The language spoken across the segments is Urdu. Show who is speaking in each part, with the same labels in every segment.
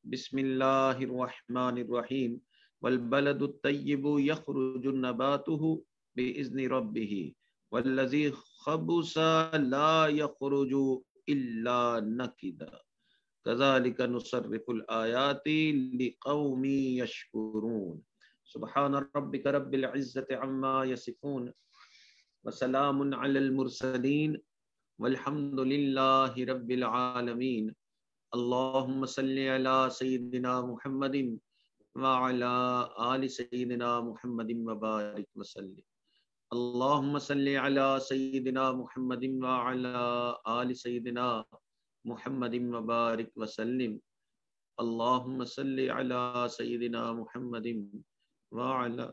Speaker 1: بسم اللہ الرحمن الرحیم والبلد الطیب یخرج نباته بإذن ربه والذی خبث لا یخرج الا نکدا کذالک نصرف الآیات لقوم یشکرون سبحان ربک رب العزة عما یصفون وسلام علی المرسلین والحمد للہ رب العالمین اللہم صلی علی سیدنا محمد وعلی آل سیدنا محمد وبارک وسلم اللہم صلی علی سیدنا محمد وعلی آل سیدنا محمد وبارک وسلم اللہم صلی علی سیدنا محمد وعلی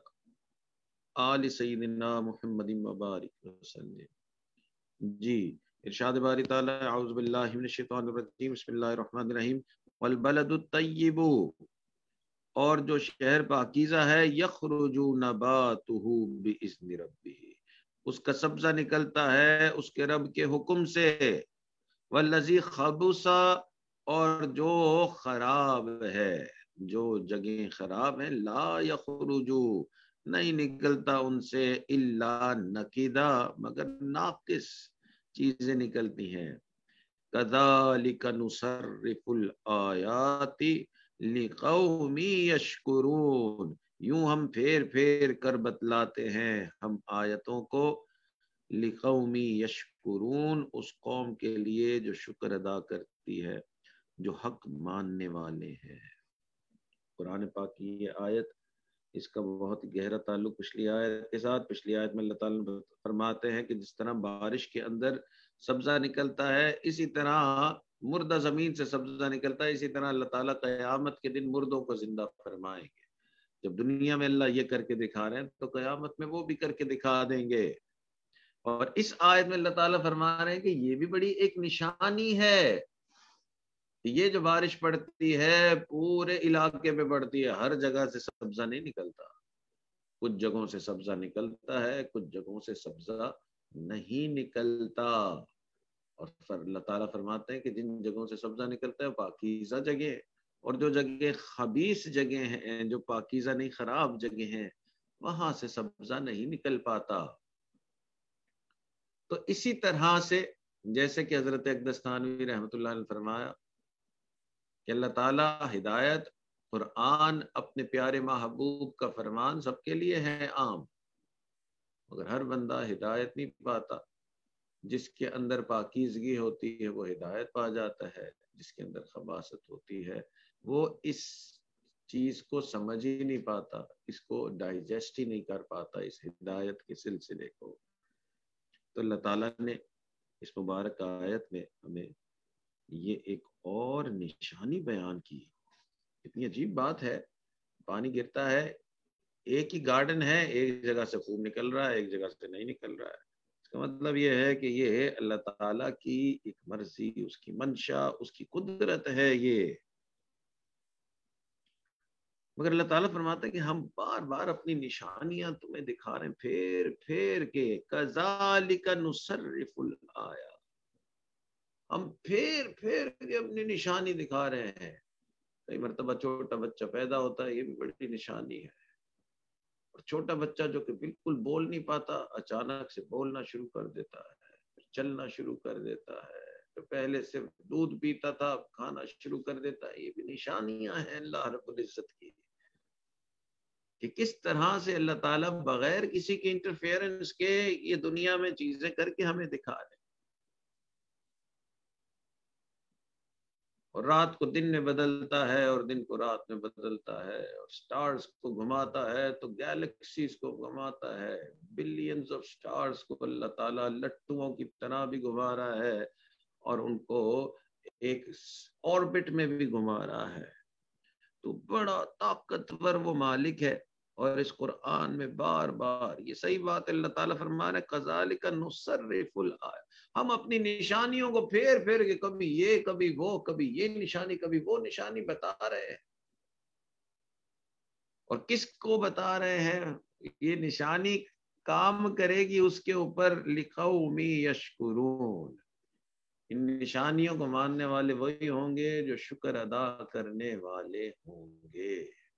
Speaker 1: آل سیدنا محمد وبارک وسلم۔ جی ارشاد باری تعالیٰ اعوذ باللہ من الشیطان الرجیم بسم اللہ الرحمن الرحیم والبلد الطیب، اور جو شہر پاکیزہ ہے، یخرج نباتہ باذن ربہ، اس کا سبزہ نکلتا ہے اس کے رب کے حکم سے، والذی خبث، اور جو خراب ہے، جو جگہیں خراب ہیں، لا یخرج، نہیں نکلتا ان سے، الا نکدا، مگر ناقص چیزیں نکلتی ہیں۔ کذالک نصرف الآیات لقوم یشکرون، یوں ہم پھیر پھیر کر بتلاتے ہیں ہم آیتوں کو، لقوم یشکرون، اس قوم کے لیے جو شکر ادا کرتی ہے، جو حق ماننے والے ہیں۔ قرآن پاک کی یہ آیت، اس کا بہت گہرا تعلق پچھلی آیت کے ساتھ۔ پچھلی آیت میں اللہ تعالیٰ فرماتے ہیں کہ جس طرح بارش کے اندر سبزہ نکلتا ہے، اسی طرح مردہ زمین سے سبزہ نکلتا ہے، اسی طرح اللہ تعالیٰ قیامت کے دن مردوں کو زندہ فرمائیں گے۔ جب دنیا میں اللہ یہ کر کے دکھا رہے ہیں تو قیامت میں وہ بھی کر کے دکھا دیں گے۔ اور اس آیت میں اللہ تعالیٰ فرما رہے ہیں کہ یہ بھی بڑی ایک نشانی ہے، یہ جو بارش پڑتی ہے پورے علاقے پہ پڑتی ہے، ہر جگہ سے سبزہ نہیں نکلتا، کچھ جگہوں سے سبزہ نکلتا ہے، کچھ جگہوں سے سبزہ نہیں نکلتا۔ اور اللہ تعالیٰ فرماتے ہیں کہ جن جگہوں سے سبزہ نکلتا ہے پاکیزہ جگہ، اور جو جگہ خبیث جگہ ہیں، جو پاکیزہ نہیں خراب جگہ ہیں، وہاں سے سبزہ نہیں نکل پاتا۔ تو اسی طرح سے جیسے کہ حضرت اقدس تھانوی رحمۃ اللہ نے فرمایا کہ اللہ تعالیٰ ہدایت، قرآن اپنے پیارے محبوب کا فرمان سب کے لیے ہے عام، مگر ہر بندہ ہدایت نہیں پاتا۔ جس کے اندر پاکیزگی ہوتی ہے وہ ہدایت پا جاتا ہے، جس کے اندر خباثت ہوتی ہے وہ اس چیز کو سمجھ ہی نہیں پاتا، اس کو ڈائجسٹ ہی نہیں کر پاتا، اس ہدایت کے سلسلے کو۔ تو اللہ تعالیٰ نے اس مبارک آیت میں ہمیں یہ ایک اور نشانی بیان کی۔ اتنی عجیب بات ہے، پانی گرتا ہے، ایک ہی گارڈن ہے، ایک جگہ سے خوب نکل رہا ہے، ایک جگہ سے نہیں نکل رہا ہے۔ اس کا مطلب یہ ہے کہ یہ اللہ تعالیٰ کی ایک مرضی، اس کی منشا، اس کی قدرت ہے یہ۔ مگر اللہ تعالیٰ فرماتا ہے کہ ہم بار بار اپنی نشانیاں تمہیں دکھا رہے ہیں پھیر پھیر کے، کذالک نصرف الآیات، ہم پھیر پھیر کے اپنی نشانی دکھا رہے ہیں۔ کئی مرتبہ چھوٹا بچہ پیدا ہوتا ہے، یہ بھی بڑی نشانی ہے، اور چھوٹا بچہ جو کہ بالکل بول نہیں پاتا، اچانک سے بولنا شروع کر دیتا ہے، پھر چلنا شروع کر دیتا ہے، تو پہلے صرف دودھ پیتا تھا اب کھانا شروع کر دیتا ہے۔ یہ بھی نشانیاں ہیں اللہ رب العزت کی، کہ کس طرح سے اللہ تعالیٰ بغیر کسی کے انٹرفیئرنس کے یہ دنیا میں چیزیں کر کے ہمیں دکھا رہے ہیں۔ اور رات کو دن میں بدلتا ہے، اور دن کو رات میں بدلتا ہے، اور سٹارز کو گھماتا ہے تو گیلیکسیز کو گھماتا ہے، بلینز آف سٹارز کو اللہ تعالیٰ لٹوؤں کی طرح بھی گھما رہا ہے، اور ان کو ایک آربٹ میں بھی گھما رہا ہے۔ تو بڑا طاقتور وہ مالک ہے، اور اس قرآن میں بار بار یہ صحیح بات اللہ تعالیٰ فرما رہے ہیں کذالک نصرف الآیات، ہم اپنی نشانیوں کو پھیر پھیر کے کبھی یہ کبھی وہ، کبھی یہ نشانی کبھی وہ نشانی بتا رہے ہیں۔ اور کس کو بتا رہے ہیں؟ یہ نشانی کام کرے گی اس کے اوپر، لقوم یشکرون، ان نشانیوں کو ماننے والے وہی ہوں گے جو شکر ادا کرنے والے ہوں گے۔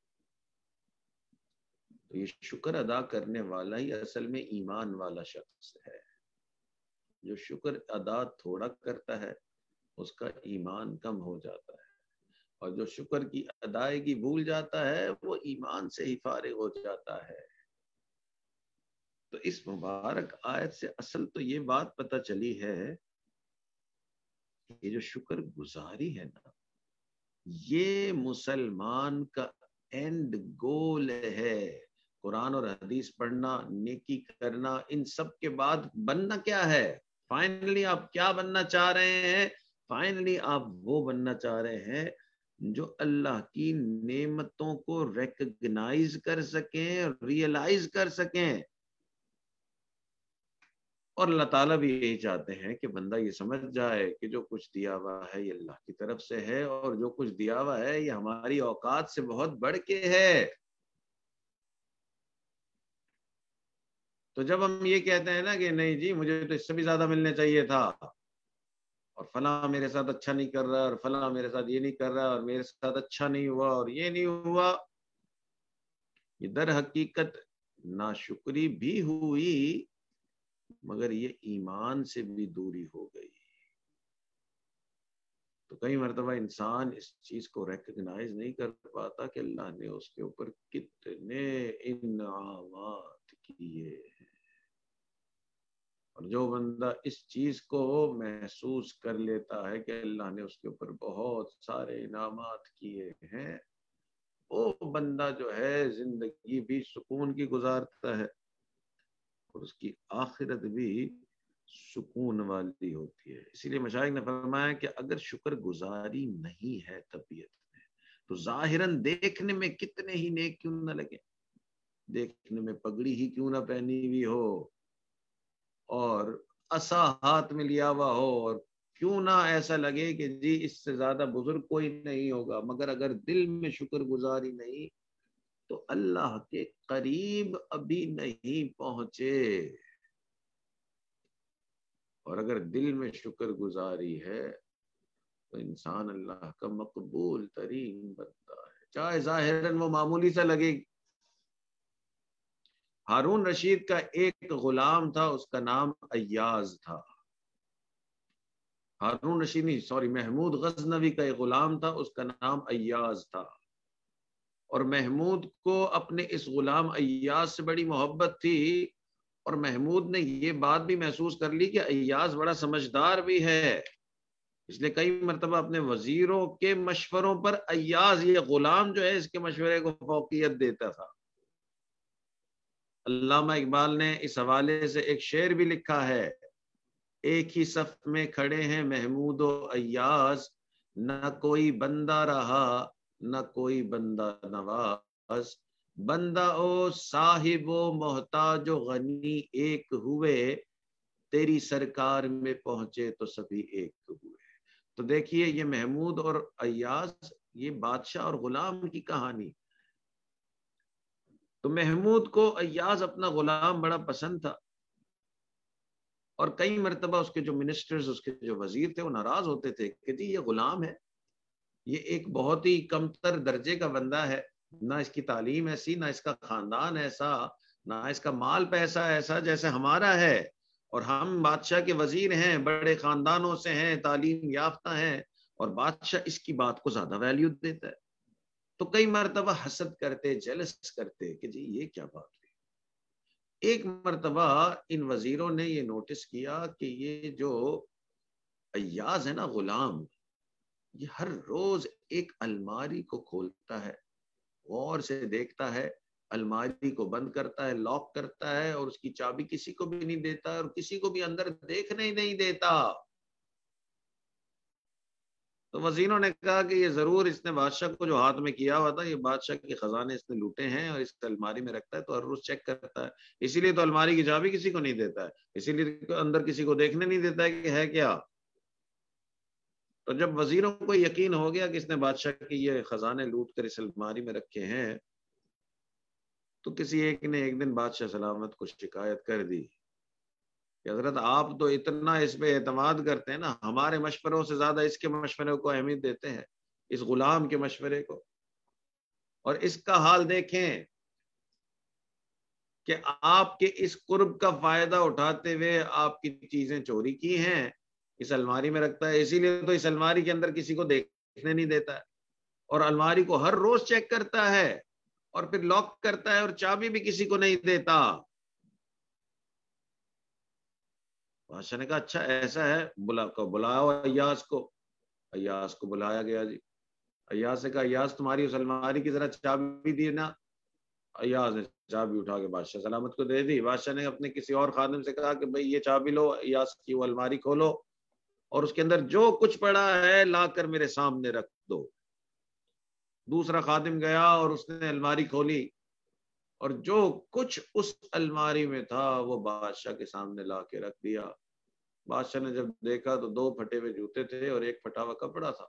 Speaker 1: تو یہ شکر ادا کرنے والا ہی اصل میں ایمان والا شخص ہے۔ جو شکر ادا تھوڑا کرتا ہے اس کا ایمان کم ہو جاتا ہے، اور جو شکر کی ادائیگی بھول جاتا ہے وہ ایمان سے ہی فارغ ہو جاتا ہے۔ تو اس مبارک آیت سے اصل تو یہ بات پتہ چلی ہے کہ جو شکر گزاری ہے نا، یہ مسلمان کا اینڈ گول ہے۔ قرآن اور حدیث پڑھنا، نیکی کرنا، ان سب کے بعد بننا کیا ہے؟ فائنلی آپ کیا بننا چاہ رہے ہیں؟ فائنلی آپ وہ بننا چاہ رہے ہیں جو اللہ کی نعمتوں کو ریکگنائز کر سکیں، ریئلائز کر سکیں۔ اور اللہ تعالیٰ بھی یہی چاہتے ہیں کہ بندہ یہ سمجھ جائے کہ جو کچھ دیا ہوا ہے یہ اللہ کی طرف سے ہے، اور جو کچھ دیا ہوا ہے یہ ہماری اوقات سے بہت بڑھ کے ہے۔ تو جب ہم یہ کہتے ہیں نا کہ نہیں جی مجھے تو اس سے بھی زیادہ ملنے چاہیے تھا، اور فلاں میرے ساتھ اچھا نہیں کر رہا، اور فلاں میرے ساتھ یہ نہیں کر رہا، اور میرے ساتھ اچھا نہیں ہوا، اور یہ نہیں ہوا، یہ در حقیقت ناشکری بھی ہوئی، مگر یہ ایمان سے بھی دوری ہو گئی۔ تو کئی مرتبہ انسان اس چیز کو ریکگنائز نہیں کر پاتا کہ اللہ نے اس کے اوپر کتنے انعامات کیے ہیں، اور جو بندہ اس چیز کو محسوس کر لیتا ہے کہ اللہ نے اس کے اوپر بہت سارے انعامات کیے ہیں، وہ بندہ جو ہے زندگی بھی سکون کی گزارتا ہے، اور اس کی آخرت بھی سکون والی ہوتی ہے۔ اسی لیے مشائخ نے فرمایا کہ اگر شکر گزاری نہیں ہے طبیعت میں، تو ظاہراً دیکھنے میں کتنے ہی نیک کیوں نہ لگے، دیکھنے میں پگڑی ہی کیوں نہ پہنی ہوئی ہو، اور عصا ہاتھ میں لیا ہوا ہو، اور کیوں نہ ایسا لگے کہ جی اس سے زیادہ بزرگ کوئی نہیں ہوگا، مگر اگر دل میں شکر گزاری نہیں تو اللہ کے قریب ابھی نہیں پہنچے۔ اور اگر دل میں شکر گزاری ہے تو انسان اللہ کا مقبول ترین بنتا ہے، چاہے ظاہراً وہ معمولی سا لگے۔ ہارون رشید کا ایک غلام تھا، اس کا نام ایاز تھا۔ ہارون رشید نہیں، سوری، محمود غزنوی کا ایک غلام تھا، اس کا نام ایاز تھا، اور محمود کو اپنے اس غلام ایاز سے بڑی محبت تھی، اور محمود نے یہ بات بھی محسوس کر لی کہ ایاز بڑا سمجھدار بھی ہے، اس لیے کئی مرتبہ اپنے وزیروں کے مشوروں پر ایاز یہ غلام جو ہے اس کے مشورے کو فوقیت دیتا تھا۔ علامہ اقبال نے اس حوالے سے ایک شعر بھی لکھا ہے، ایک ہی صف میں کھڑے ہیں محمود و ایاز، نہ کوئی بندہ رہا نہ کوئی بندہ نواز، بندہ او صاحب و محتاج و غنی ایک ہوئے، تیری سرکار میں پہنچے تو سبھی ایک ہوئے۔ تو دیکھیے یہ محمود اور ایاز، یہ بادشاہ اور غلام کی کہانی۔ تو محمود کو ایاز اپنا غلام بڑا پسند تھا، اور کئی مرتبہ اس کے جو منسٹرز، اس کے جو وزیر تھے، وہ ناراض ہوتے تھے کہ جی یہ غلام ہے، یہ ایک بہت ہی کمتر درجے کا بندہ ہے، نہ اس کی تعلیم ایسی، نہ اس کا خاندان ایسا، نہ اس کا مال پیسہ ایسا جیسے ہمارا ہے، اور ہم بادشاہ کے وزیر ہیں، بڑے خاندانوں سے ہیں، تعلیم یافتہ ہیں، اور بادشاہ اس کی بات کو زیادہ ویلیو دیتا ہے۔ تو کئی مرتبہ حسد کرتے، جیلس کرتے کہ جی یہ کیا بات ہوئی۔ ایک مرتبہ ان وزیروں نے یہ نوٹس کیا کہ یہ جو ایاز ہے نا غلام، یہ ہر روز ایک الماری کو کھولتا ہے، غور سے دیکھتا ہے، الماری کو بند کرتا ہے، لاک کرتا ہے، اور اس کی چابی کسی کو بھی نہیں دیتا، اور کسی کو بھی اندر دیکھنے ہی نہیں دیتا۔ تو وزیروں نے کہا کہ یہ ضرور اس نے بادشاہ کو جو ہاتھ میں کیا ہوا تھا، یہ بادشاہ کے خزانے اس نے لوٹے ہیں، اور اس الماری میں رکھتا ہے تو ہر روز چیک کرتا ہے، اسی لیے تو الماری کی چابی کسی کو نہیں دیتا ہے، اسی لیے اندر کسی کو دیکھنے نہیں دیتا ہے کہ ہے کیا۔ تو جب وزیروں کو یقین ہو گیا کہ اس نے بادشاہ کے یہ خزانے لوٹ کر اس الماری میں رکھے ہیں، تو کسی ایک نے ایک دن بادشاہ سلامت کو شکایت کر دی کہ حضرت آپ تو اتنا اس پہ اعتماد کرتے ہیں نا، ہمارے مشوروں سے زیادہ اس کے مشورے کو اہمیت دیتے ہیں، اس غلام کے مشورے کو. اور اس کا حال دیکھیں کہ آپ کے اس قرب کا فائدہ اٹھاتے ہوئے آپ کی چیزیں چوری کی ہیں، اس الماری میں رکھتا ہے. اسی لیے تو اس الماری کے اندر کسی کو دیکھنے نہیں دیتا ہے، اور الماری کو ہر روز چیک کرتا ہے، اور پھر لاک کرتا ہے، اور چابی بھی کسی کو نہیں دیتا. بادشاہ نے کہا اچھا ایسا ہے، بلاؤ ایاز کو. ایاز کو بلایا گیا جی. ایاز سے کہا ایاز تمہاری اس الماری کی ذرا چابی دی نا. ایاز نے چابی اٹھا کے بادشاہ سلامت کو دے دی. بادشاہ نے اپنے کسی اور خادم سے کہا کہ بھئی یہ چابی لو، ایاز کی وہ الماری کھولو اور اس کے اندر جو کچھ پڑا ہے لا کر میرے سامنے رکھ دو. دوسرا خادم گیا اور اس نے الماری کھولی، اور جو کچھ اس الماری میں تھا وہ بادشاہ کے سامنے لا کے رکھ دیا. بادشاہ نے جب دیکھا تو 2 پھٹے ہوئے جوتے تھے اور 1 پھٹا ہوا کپڑا تھا.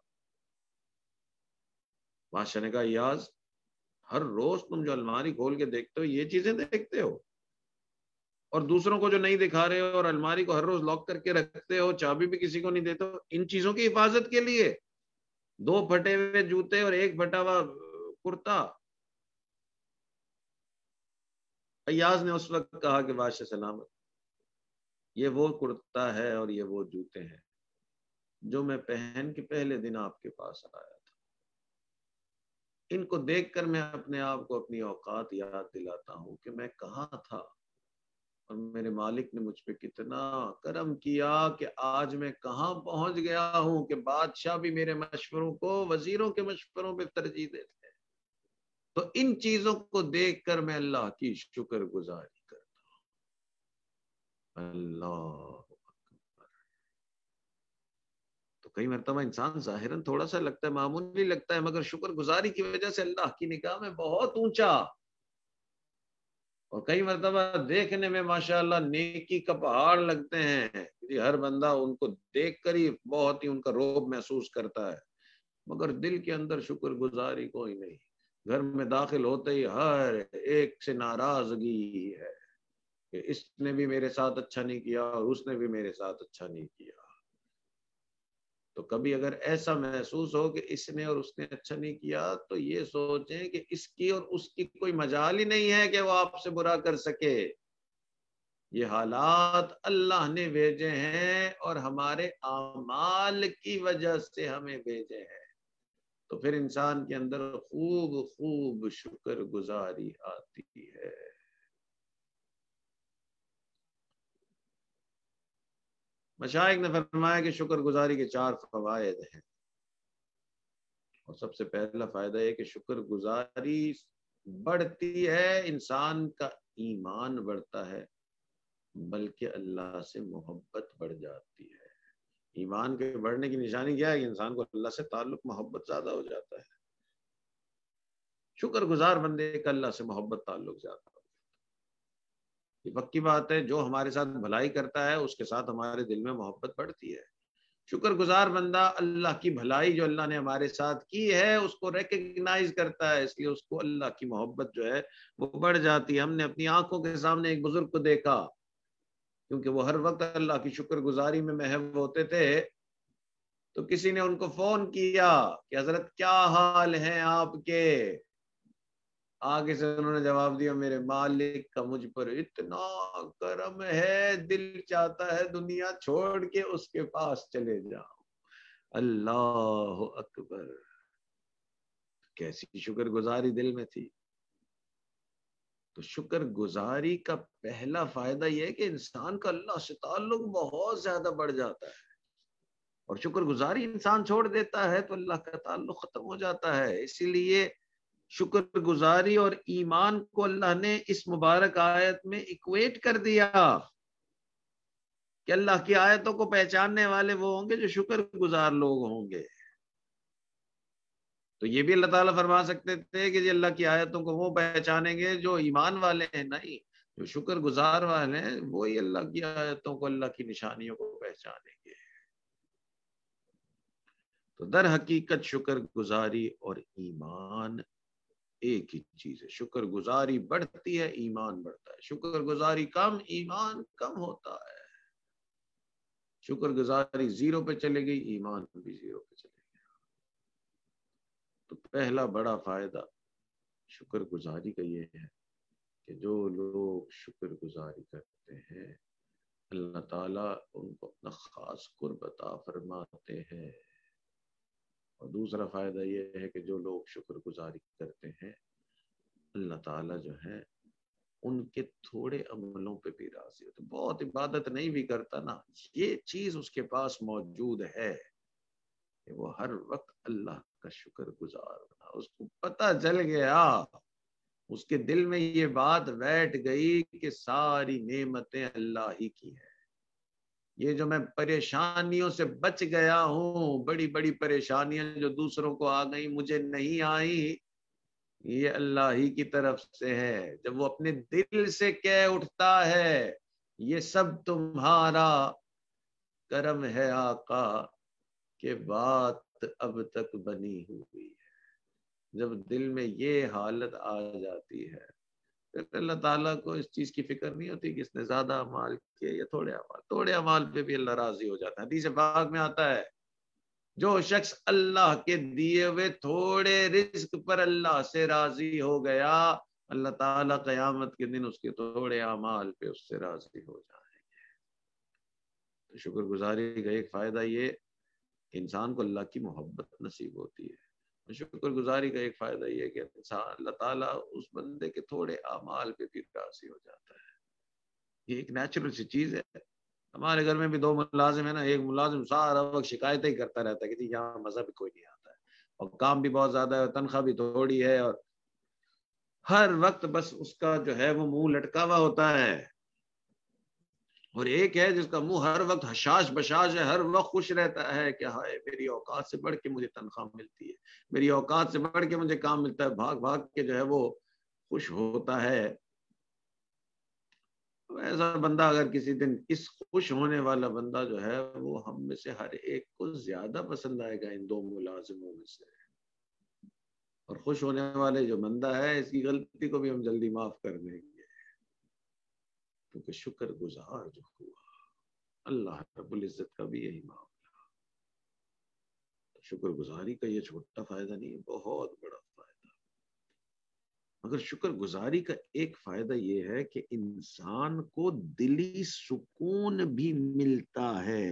Speaker 1: بادشاہ نے کہا ایاز، ہر روز تم جو الماری کھول کے دیکھتے ہو یہ چیزیں دیکھتے ہو، اور دوسروں کو جو نہیں دکھا رہے ہو، اور الماری کو ہر روز لاک کر کے رکھتے ہو، چابی بھی کسی کو نہیں دیتے ہو ان چیزوں کی حفاظت کے لیے. 2 پھٹے ہوئے جوتے اور 1 پھٹا ہوا کرتا. ایاز نے اس وقت کہا کہ بادشاہ سلامت، یہ وہ کرتا ہے اور یہ وہ جوتے ہیں جو میں پہن کے پہلے دن آپ کے پاس آیا تھا. ان کو دیکھ کر میں اپنے آپ کو اپنی اوقات یاد دلاتا ہوں کہ میں کہاں تھا، اور میرے مالک نے مجھ پہ کتنا کرم کیا کہ آج میں کہاں پہنچ گیا ہوں کہ بادشاہ بھی میرے مشوروں کو وزیروں کے مشوروں پہ ترجیح دیتے ہیں. تو ان چیزوں کو دیکھ کر میں اللہ کی شکر گزاری کرتا ہوں. اللہ. تو کئی مرتبہ انسان ظاہراً تھوڑا سا لگتا ہے، معمولی لگتا ہے، مگر شکر گزاری کی وجہ سے اللہ کی نگاہ میں بہت اونچا، اور کئی مرتبہ دیکھنے میں ماشاءاللہ نیکی کا پہاڑ لگتے ہیں. ہر بندہ ان کو دیکھ کر ہی بہت ہی ان کا رعب محسوس کرتا ہے، مگر دل کے اندر شکر گزاری کوئی نہیں. گھر میں داخل ہوتے ہی ہر ایک سے ناراضگی ہے کہ اس نے بھی میرے ساتھ اچھا نہیں کیا اور اس نے بھی میرے ساتھ اچھا نہیں کیا. تو کبھی اگر ایسا محسوس ہو کہ اس نے اور اس نے اچھا نہیں کیا تو یہ سوچیں کہ اس کی اور اس کی کوئی مجال ہی نہیں ہے کہ وہ آپ سے برا کر سکے. یہ حالات اللہ نے بھیجے ہیں اور ہمارے اعمال کی وجہ سے ہمیں بھیجے ہیں. تو پھر انسان کے اندر خوب خوب شکر گزاری آتی ہے. مشائخ نے فرمایا کہ شکر گزاری کے 4 فوائد ہیں، اور سب سے پہلا فائدہ یہ کہ شکر گزاری بڑھتی ہے، انسان کا ایمان بڑھتا ہے، بلکہ اللہ سے محبت بڑھ جاتی ہے. ایمان کے بڑھنے کی نشانی کیا ہے کہ انسان کو اللہ سے تعلق محبت زیادہ ہو جاتا ہے. شکر گزار بندے کا اللہ سے محبت تعلق زیادہ ہو جاتا ہے. یہ پکی بات ہے، جو ہمارے ساتھ بھلائی کرتا ہے اس کے ساتھ ہمارے دل میں محبت بڑھتی ہے. شکر گزار بندہ اللہ کی بھلائی جو اللہ نے ہمارے ساتھ کی ہے اس کو ریکگنائز کرتا ہے، اس لیے اس کو اللہ کی محبت جو ہے وہ بڑھ جاتی ہے. ہم نے اپنی آنکھوں کے سامنے ایک بزرگ کو دیکھا، کیونکہ وہ ہر وقت اللہ کی شکر گزاری میں محو ہوتے تھے، تو کسی نے ان کو فون کیا کہ حضرت کیا حال ہیں آپ کے. آگے سے انہوں نے جواب دیا میرے مالک کا مجھ پر اتنا کرم ہے، دل چاہتا ہے دنیا چھوڑ کے اس کے پاس چلے جاؤں. اللہ اکبر. کیسی شکر گزاری دل میں تھی. تو شکر گزاری کا پہلا فائدہ یہ ہے کہ انسان کا اللہ سے تعلق بہت زیادہ بڑھ جاتا ہے، اور شکر گزاری انسان چھوڑ دیتا ہے تو اللہ کا تعلق ختم ہو جاتا ہے. اسی لیے شکر گزاری اور ایمان کو اللہ نے اس مبارک آیت میں ایکویٹ کر دیا کہ اللہ کی آیتوں کو پہچاننے والے وہ ہوں گے جو شکر گزار لوگ ہوں گے. تو یہ بھی اللہ تعالیٰ فرما سکتے تھے کہ اللہ کی آیتوں کو وہ پہچانیں گے جو ایمان والے ہیں، نہیں، جو شکر گزار والے ہیں وہی اللہ کی آیتوں کو، اللہ کی نشانیوں کو پہچانیں گے. تو در حقیقت شکر گزاری اور ایمان ایک ہی چیز ہے. شکر گزاری بڑھتی ہے، ایمان بڑھتا ہے. شکر گزاری کم، ایمان کم ہوتا ہے. شکر گزاری زیرو پہ چلے گئی، ایمان بھی زیرو پہ چلے گیا۔ تو پہلا بڑا فائدہ شکر گزاری کا یہ ہے کہ جو لوگ شکر گزاری کرتے ہیں اللہ تعالیٰ ان کو اپنا خاص قرب عطا فرماتے ہیں۔ اور دوسرا فائدہ یہ ہے کہ جو لوگ شکر گزاری کرتے ہیں اللہ تعالیٰ جو ہے ان کے تھوڑے عملوں پہ بھی راضی ہوتے۔ بہت عبادت نہیں بھی کرتا نا، یہ چیز اس کے پاس موجود ہے کہ وہ ہر وقت اللہ کا شکر گزار بنا۔ اس کو پتہ چل گیا، اس کے دل میں یہ بات بیٹھ گئی کہ ساری نعمتیں اللہ ہی کی ہیں۔ یہ جو میں پریشانیوں سے بچ گیا ہوں، بڑی بڑی پریشانیاں جو دوسروں کو آ گئی مجھے نہیں آئی، یہ اللہ ہی کی طرف سے ہے۔ جب وہ اپنے دل سے کہہ اٹھتا ہے یہ سب تمہارا کرم ہے آقا، کہ بات اب تک بنی ہوئی ہے، جب دل میں یہ حالت آ جاتی ہے پھر اللہ تعالیٰ کو اس چیز کی فکر نہیں ہوتی کہ اس نے زیادہ اعمال کیے یا تھوڑے اعمال، تھوڑے اعمال پہ بھی اللہ راضی ہو جاتا ہے۔ حدیث پاک میں آتا ہے جو شخص اللہ کے دیے ہوئے تھوڑے رزق پر اللہ سے راضی ہو گیا اللہ تعالیٰ قیامت کے دن اس کے تھوڑے اعمال پہ اس سے راضی ہو جائیں گے۔ تو شکر گزاری کا ایک فائدہ یہ کہ انسان کو اللہ کی محبت نصیب ہوتی ہے۔ شکر گزاری کا ایک فائدہ یہ ہے کہ انسان اللہ تعالیٰ اس بندے کے تھوڑے اعمال پہ بھی راضی ہو جاتا ہے۔ یہ ایک نیچرل سی چیز ہے۔ ہمارے گھر میں بھی 2 ملازم ہیں نا، ایک ملازم سارا وقت شکایتیں ہی کرتا رہتا ہے کہ جی یہاں مزہ بھی کوئی نہیں آتا ہے اور کام بھی بہت زیادہ ہے، تنخواہ بھی تھوڑی ہے، اور ہر وقت بس اس کا جو ہے وہ منہ لٹکا ہوا ہوتا ہے۔ اور ایک ہے جس کا منہ ہر وقت حشاش بشاش ہے، ہر وقت خوش رہتا ہے کہ ہائے میری اوقات سے بڑھ کے مجھے تنخواہ ملتی ہے، میری اوقات سے بڑھ کے مجھے کام ملتا ہے، بھاگ بھاگ کے جو ہے وہ خوش ہوتا ہے۔ ایسا بندہ اگر کسی دن، اس خوش ہونے والا بندہ جو ہے وہ ہم میں سے ہر ایک کو زیادہ پسند آئے گا ان 2 ملازموں میں سے۔ اور خوش ہونے والے جو بندہ ہے اس کی غلطی کو بھی ہم جلدی معاف کر دیں گے، کیونکہ شکر گزار جو ہوا اللہ رب العزت کا بھی یہی معاملہ۔ شکر گزاری کا یہ چھوٹا فائدہ نہیں ہے، بہت بڑا فائدہ۔ مگر شکر گزاری کا ایک فائدہ یہ ہے کہ انسان کو دلی سکون بھی ملتا ہے۔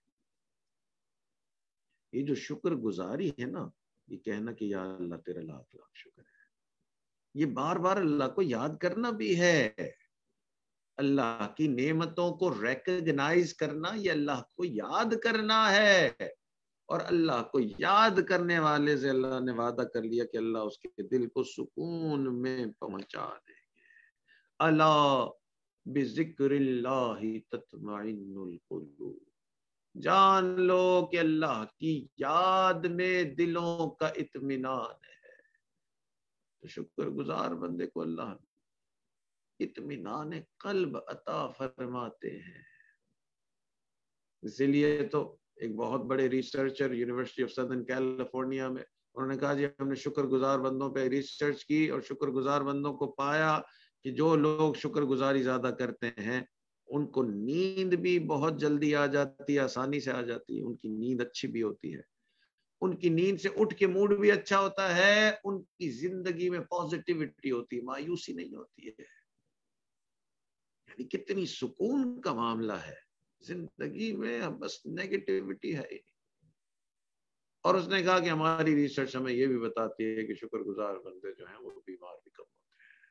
Speaker 1: یہ جو شکر گزاری ہے نا، یہ کہنا کہ یا اللہ تیرا لاکھ لاکھ شکر ہے، یہ بار بار اللہ کو یاد کرنا بھی ہے۔ اللہ کی نعمتوں کو ریکگنائز کرنا، یہ اللہ کو یاد کرنا ہے۔ اور اللہ کو یاد کرنے والے سے اللہ نے وعدہ کر لیا کہ اللہ اس کے دل کو سکون میں پہنچا دیں گے۔ الا بذکر اللہ تطمئن القلوب، جان لو کہ اللہ کی یاد میں دلوں کا اطمینان ہے۔ تو شکر گزار بندے کو اللہ اطمینان قلب عطا فرماتے ہیں۔ اسی لیے تو ایک بہت بڑے researcher university of southern California میں، انہوں نے کہا جی ہم نے شکر گزار بندوں پہ ریسرچ کی اور شکر گزار بندوں کو پایا کہ جو لوگ شکر گزاری زیادہ کرتے ہیں ان کو نیند بھی بہت جلدی آ جاتی ہے، آسانی سے آ جاتی ہے، ان کی نیند اچھی بھی ہوتی ہے، ان کی نیند سے اٹھ کے موڈ بھی اچھا ہوتا ہے، ان کی زندگی میں پازیٹیوٹی ہوتی ہے، مایوسی نہیں ہوتی ہے۔ یعنی کتنی سکون کا معاملہ ہے زندگی میں، بس نیگیٹیوٹی ہے ہی نہیں۔ اور اس نے کہا کہ ہماری ریسرچ ہمیں یہ بھی بتاتی ہے کہ شکر گزار بندے جو ہیں وہ بیمار بھی کم ہوتے ہیں۔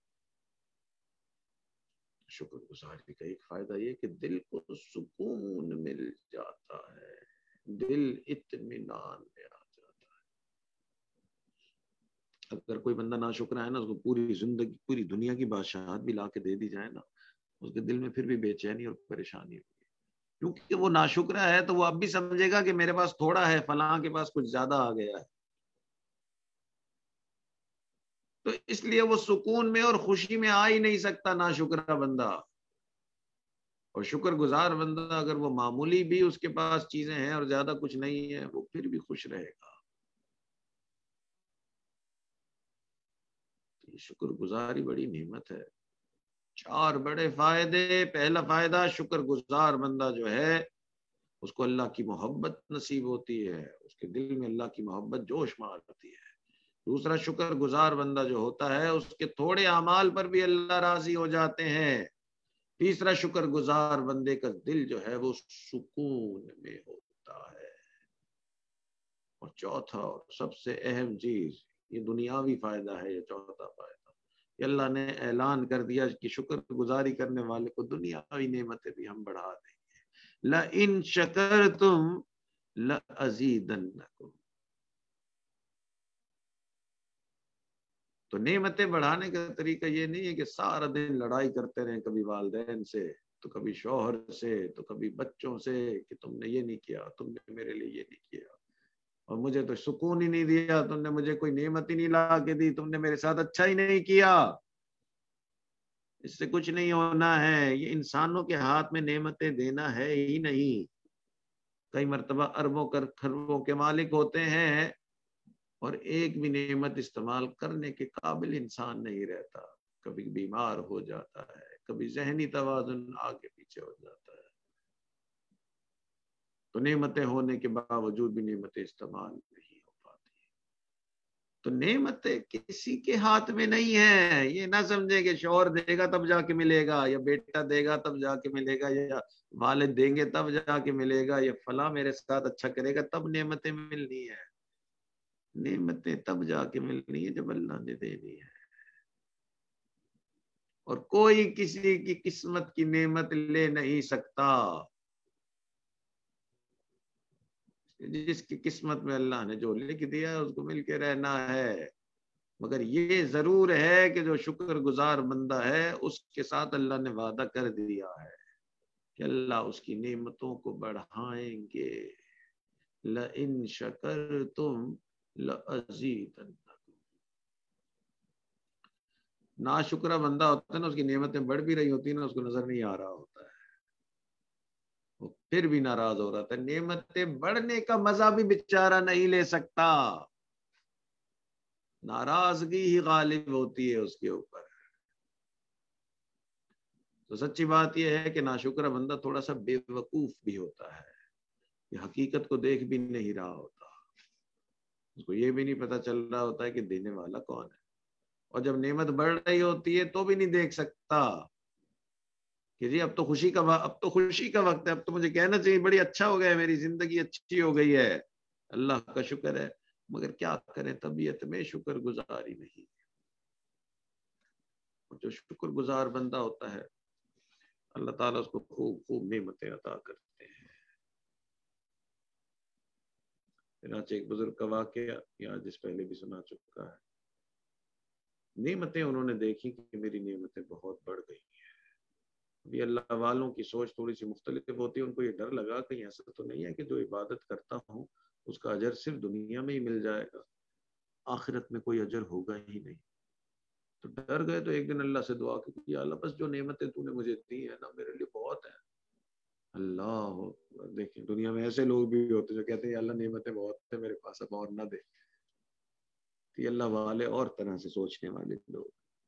Speaker 1: شکر گزاری کا ایک فائدہ یہ کہ دل کو سکون مل جاتا ہے، دل اطمینان میں آ جاتا ہے۔ اگر کوئی بندہ ناشکرا ہے نا، اس کو پوری زندگی، پوری دنیا کی بادشاہت بھی لا کے دے دی جائے نا، اس کے دل میں پھر بھی بے چینی اور پریشانی ہوگی، کیونکہ وہ ناشکرا ہے تو وہ اب بھی سمجھے گا کہ میرے پاس تھوڑا ہے، فلاں کے پاس کچھ زیادہ آ گیا ہے۔ تو اس لیے وہ سکون میں اور خوشی میں آ ہی نہیں سکتا ناشکرا بندہ۔ اور شکر گزار بندہ اگر وہ معمولی بھی اس کے پاس چیزیں ہیں اور زیادہ کچھ نہیں ہے، وہ پھر بھی خوش رہے گا۔ یہ شکر گزاری بڑی نعمت ہے۔ 4 بڑے فائدے۔ پہلا فائدہ، شکر گزار بندہ جو ہے اس کو اللہ کی محبت نصیب ہوتی ہے، اس کے دل میں اللہ کی محبت جوش مارتی ہے۔ دوسرا شکر گزار بندہ جو ہوتا ہے اس کے تھوڑے اعمال پر بھی اللہ راضی ہو جاتے ہیں۔ تیسرا شکر گزار بندے کا دل جو ہے وہ سکون میں ہوتا ہے۔ اور چوتھا اور سب سے اہم چیز، یہ دنیاوی فائدہ ہے، یہ چوتھا فائدہ کہ اللہ نے اعلان کر دیا کہ شکر گزاری کرنے والے کو دنیاوی نعمتیں بھی ہم بڑھا دیں گے۔ لَإِن شَكَرْتُمْ لَأَزِيدَنَّكُمْ۔ تو نعمتیں بڑھانے کا طریقہ یہ نہیں ہے کہ سارا دن لڑائی کرتے رہیں، کبھی والدین سے تو کبھی شوہر سے تو کبھی بچوں سے، کہ تم نے یہ نہیں کیا، تم نے میرے لیے یہ نہیں کیا، اور مجھے تو سکون ہی نہیں دیا، تم نے مجھے کوئی نعمت ہی نہیں لا کے دی، تم نے میرے ساتھ اچھا ہی نہیں کیا۔ اس سے کچھ نہیں ہونا ہے۔ یہ انسانوں کے ہاتھ میں نعمتیں دینا ہے ہی نہیں۔ کئی مرتبہ اربوں خربوں کے مالک ہوتے ہیں اور ایک بھی نعمت استعمال کرنے کے قابل انسان نہیں رہتا، کبھی بیمار ہو جاتا ہے، کبھی ذہنی توازن آگے پیچھے ہو جاتا ہے، تو نعمتیں ہونے کے باوجود بھی نعمتیں استعمال نہیں ہو پاتی۔ تو نعمتیں کسی کے ہاتھ میں نہیں ہے۔ یہ نہ سمجھے کہ شوہر دے گا تب جا کے ملے گا، یا بیٹا دے گا تب جا کے ملے گا، یا والد دیں گے تب جا کے ملے گا، یا فلاں میرے ساتھ اچھا کرے گا تب نعمتیں ملنی ہے۔ نعمتیں تب جا کے ملنی ہے جب اللہ نے دینی ہے۔ اور کوئی کسی کی قسمت کی نعمت لے نہیں سکتا۔ جس کی قسمت میں اللہ نے جو لکھ دیا اس کو مل کے رہنا ہے۔ مگر یہ ضرور ہے کہ جو شکر گزار بندہ ہے اس کے ساتھ اللہ نے وعدہ کر دیا ہے کہ اللہ اس کی نعمتوں کو بڑھائیں گے۔ لَإِن شَكَرْتُمْ لَأَزِيدَنَّكُمْ۔ ناشکرہ بندہ ہوتا ہے نا، اس کی نعمتیں بڑھ بھی رہی ہوتی ہیں نا، اس کو نظر نہیں آ رہا ہوتا ہے، وہ پھر بھی ناراض ہو رہا تھا۔ نعمتیں بڑھنے کا مزہ بھی بیچارہ نہیں لے سکتا، ناراضگی ہی غالب ہوتی ہے اس کے اوپر۔ تو سچی بات یہ ہے کہ ناشکرہ بندہ تھوڑا سا بے وقوف بھی ہوتا ہے، یہ حقیقت کو دیکھ بھی نہیں رہا ہوتا، اس کو یہ بھی نہیں پتا چل رہا ہوتا ہے کہ دینے والا کون ہے، اور جب نعمت بڑھ رہی ہوتی ہے تو بھی نہیں دیکھ سکتا کہ جی اب تو خوشی کا وقت ہے، اب تو مجھے کہنا چاہیے بڑی اچھا ہو گیا ہے، میری زندگی اچھی ہو گئی ہے، اللہ کا شکر ہے۔ مگر کیا کریں، طبیعت میں شکر گزاری نہیں۔ جو شکر گزار بندہ ہوتا ہے اللہ تعالیٰ اس کو خوب خوب نعمتیں عطا کرتے ہیں۔ چنانچہ ایک بزرگ کا واقعہ یہ آج اس پہلے بھی سنا چکا ہے، نعمتیں انہوں نے دیکھی کہ میری نعمتیں بہت بڑھ گئی ہیں۔ ابھی اللہ والوں کی سوچ تھوڑی سی مختلف ہوتی ہے، ان کو یہ ڈر لگا کہیں ایسا تو نہیں ہے کہ جو عبادت کرتا ہوں اس کا اجر صرف دنیا میں ہی مل جائے گا، آخرت میں کوئی اجر ہوگا ہی نہیں۔ تو ڈر گئے، تو ایک دن اللہ سے دعا کی کہ یا اللہ بس جو نعمتیں تو نے مجھے دی ہیں نا میرے لیے بہت ہیں۔ اللہ دیکھیں دنیا میں ایسے لوگ بھی ہوتے جو کہتے ہیں یا اللہ نعمتیں بہت ہیں میرے پاس، اب اور نہ دے۔ کہ اللہ والے اور طرح سے سوچنے والے لوگ،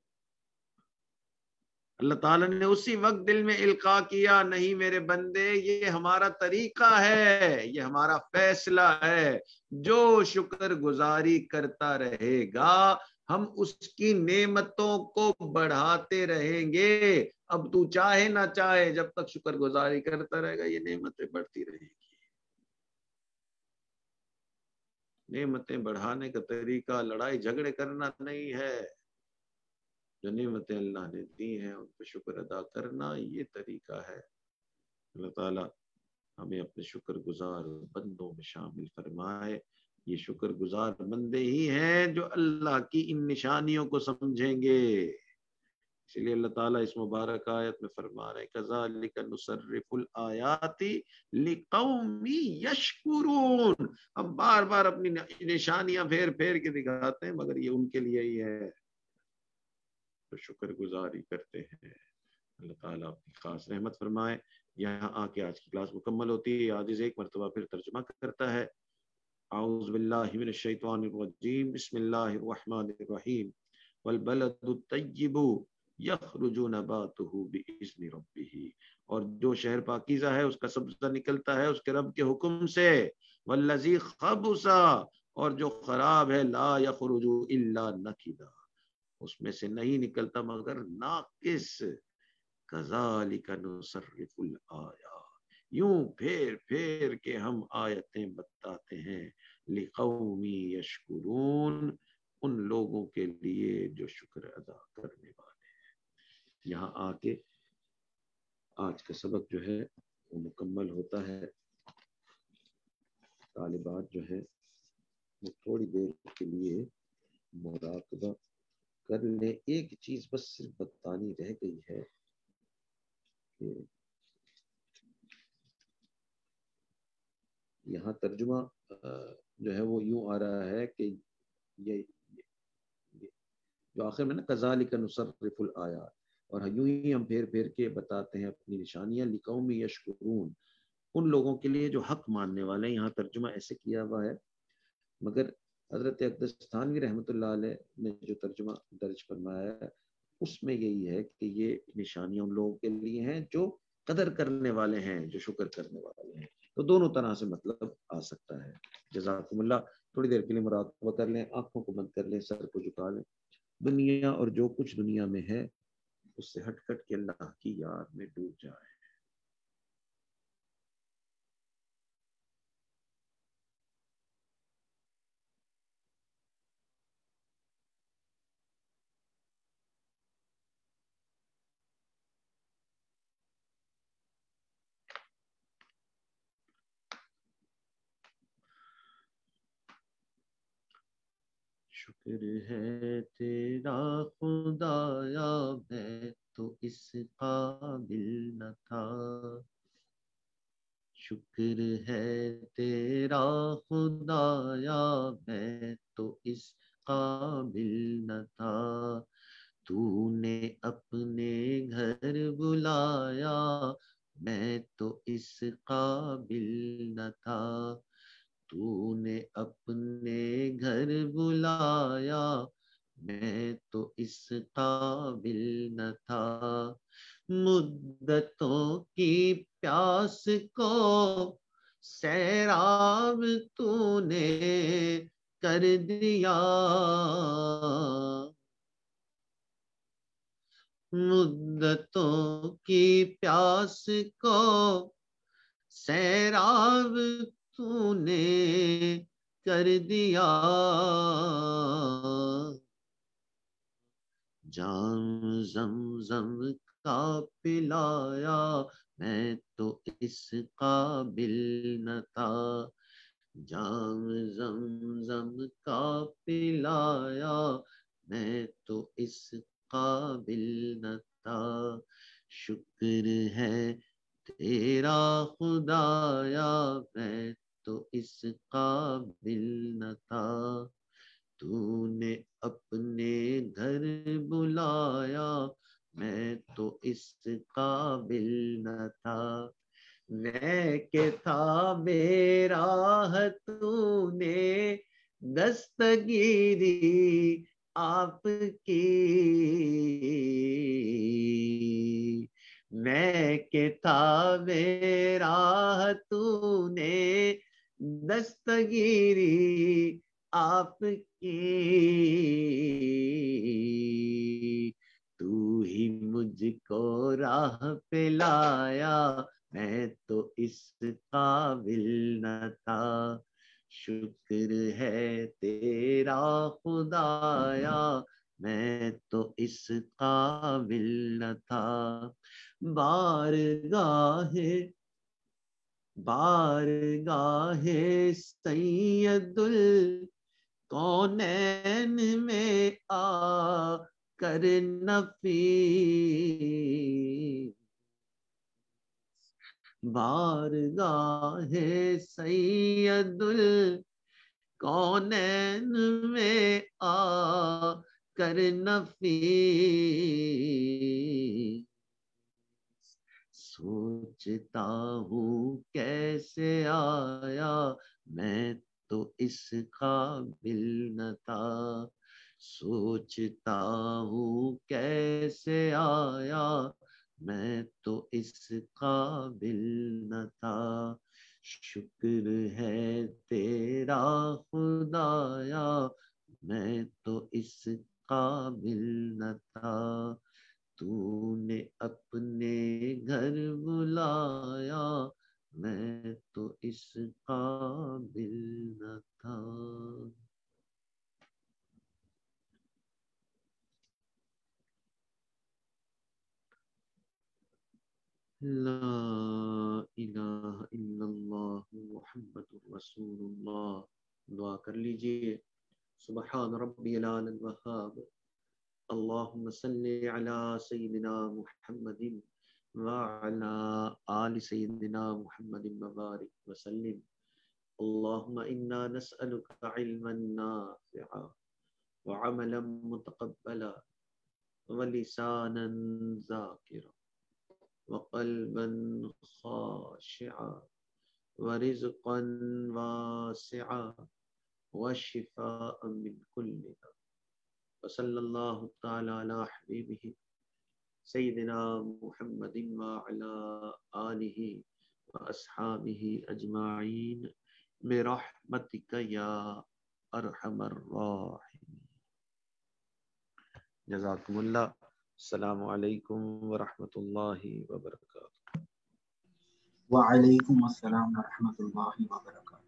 Speaker 1: اللہ تعالیٰ نے اسی وقت دل میں القاء کیا، نہیں میرے بندے یہ ہمارا طریقہ ہے، یہ ہمارا فیصلہ ہے، جو شکر گزاری کرتا رہے گا ہم اس کی نعمتوں کو بڑھاتے رہیں گے۔ اب تو چاہے نہ چاہے جب تک شکر گزاری کرتا رہے گا یہ نعمتیں بڑھتی رہیں گی۔ نعمتیں بڑھانے کا طریقہ لڑائی جھگڑے کرنا نہیں ہے، جو نعمتیں اللہ نے دی ہیں ان پہ شکر ادا کرنا یہ طریقہ ہے۔ اللہ تعالیٰ ہمیں اپنے شکر گزار بندوں میں شامل فرمائے۔ یہ شکر گزار بندے ہی ہیں جو اللہ کی ان نشانیوں کو سمجھیں گے۔ اس لیے اللہ تعالیٰ اس مبارک آیت میں فرما رہے ہیں کذالک نصرف الآیات لقوم یشکرون۔ ہم بار بار اپنی نشانیاں پھیر پھیر کے دکھاتے ہیں مگر یہ ان کے لیے ہی ہے تو شکر گزاری کرتے ہیں۔ اللہ تعالیٰ اپنی خاص رحمت فرمائے۔ یہاں آ کے آج کی کلاس مکمل ہوتی ہے۔ عاجز ایک مرتبہ پھر ترجمہ کرتا ہے۔ اعوذ باللہ من الشیطان الرجیم، بسم اللہ الرحمن الرحیم، والبلد الطیب یخرج نباتہ بإذن ربہ، اور جو شہر پاکیزہ ہے اس کا سبزہ نکلتا ہے اس کے رب کے حکم سے، والذی خبث، اور جو خراب ہے، لا یخرج الا نکدا، اس میں سے نہیں نکلتا مگر ناقص۔ کذالک نصرف الآیات، یوں پھیر پھیر کے ہم آیتیں بتاتے ہیں، لقوم یشکرون، ان لوگوں کے لیے جو شکر ادا کرنے والے ہیں۔ یہاں آ کے آج کا سبق جو ہے وہ مکمل ہوتا ہے۔ طالبات جو ہے وہ تھوڑی دیر کے لیے مراقبہ کر لیں۔ ایک چیز بس صرف بتانی رہ گئی ہے کہ یہاں ترجمہ جو ہے وہ یوں آ رہا ہے کہ یہ جو آخر میں نا کذالک نصرف الآیات، اور یوں ہی ہم پھیر پھیر کے بتاتے ہیں اپنی نشانیاں، لقوم یشکرون، ان لوگوں کے لیے جو حق ماننے والے ہیں۔ یہاں ترجمہ ایسے کیا ہوا ہے، مگر حضرت اقدس تھانوی رحمۃ اللہ علیہ نے جو ترجمہ درج فرمایا ہے اس میں یہی ہے کہ یہ نشانیاں ان لوگوں کے لیے ہیں جو قدر کرنے والے ہیں، جو شکر کرنے والے ہیں۔ تو دونوں طرح سے مطلب آ سکتا ہے۔ جزاکم اللہ۔ تھوڑی دیر کے لیے مراقبہ کر لیں، آنکھوں کو بند کر لیں، سر کو جھکا لیں، دنیا اور جو کچھ دنیا میں ہے اس سے ہٹ کٹ کے اللہ کی یاد میں ڈوب جائے۔ شکر ہے تیرا خدایا، میں تو اس قابل نہ تھا، شکر ہے تیرا خدایا، میں تو اس قابل نہ تھا، تو نے اپنے گھر بلایا، میں تو اس قابل نہ تھا، تو نے اپنے گھر بلایا، میں تو اس قابل نہ تھا، مدتوں کی پیاس کو سیراب تو نے کر دیا، مدتوں کی پیاس کو سیراب تو نے کر دیا، جام زمزم کا پلایا، میں تو اس قابل نہ تھا، جام زمزم کا پلایا، میں تو اس قابل نہ تھا، شکر ہے تیرا خدایا، میں تو اس قابل نہ تھا، تو نے اپنے گھر بلایا، میں تو اس قابل نہ تھا، میں کہ تھا بے راہ تو نے دستگیری آپ کی، میں کہ تھا بے راہ تو نے دستگیری آپ کی، تو ہی مجھ کو راہ پہ لایا، میں تو اس قابل نہ تھا، شکر ہے تیرا خدایا، میں تو اس قابل نہ تھا، بارگاہ سید الکونین میں آ کر نفیس، بارگاہ سید الکونین میں آ کر نفیس، سوچتا ہوں کیسے آیا، میں تو اس قابل نہ تھا،
Speaker 2: سوچتا ہوں کیسے آیا میں تو اس قابل نہ تھا، شکر ہے تیرا خدایا میں تو اس قابل نہ تھا، تو نے اپنے گھر بلایا میں تو اس قابل نہ تھا۔ لا الہ الا اللہ محمد رسول اللہ۔ دعا کر لیجئے۔ سبحان ربی العلی الوہاب، اللہم صلی علی سیدنا محمد وعلی آل سیدنا محمد مبارک وسلم۔ اللہم انا نسألک علما نافعا وعملا متقبلا ولسانا ذاکرا وقلبا خاشعا ورزقا واسعا وشفاء من كل داء، وصلی اللہ تعالی علی حبیبہ سیدنا محمد وعلی آلہ واصحابہ اجمعین برحمتک یا ارحم الراحمین۔ جزاکم اللہ۔ السلام علیکم ورحمۃ اللہ وبرکاتہ۔
Speaker 3: وعلیکم السلام ورحمۃ اللہ وبرکاتہ۔